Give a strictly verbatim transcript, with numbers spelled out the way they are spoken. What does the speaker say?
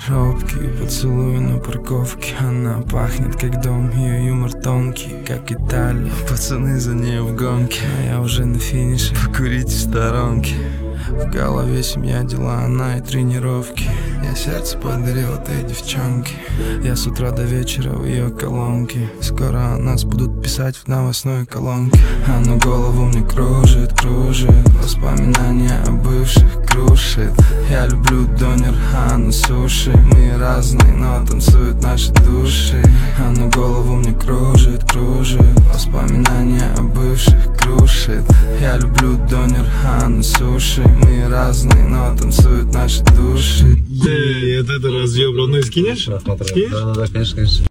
Робкий поцелуй на парковке. Она пахнет как дом, ее юмор тонкий, как Италия. Пацаны за ней в гонке, а я уже на финише. Покурить в сторонке. В голове семья, дела, она и тренировки. Я сердце подарил этой девчонке. Я с утра до вечера в ее колонке. Скоро о нас будут писать в новостной колонке. Она голову мне кружит, кружит. Воспоминания о бывших крушит. Я люблю донер, а на суши. Мы разные, но танцуют наши души. Она голову мне кружит, кружит. Воспоминания о бывших крушит. Я люблю донер, а на суши. Мы разные, но танцуют наши души. Нет, это разъем, родной, скинешь? Да, да, да, конечно, конечно.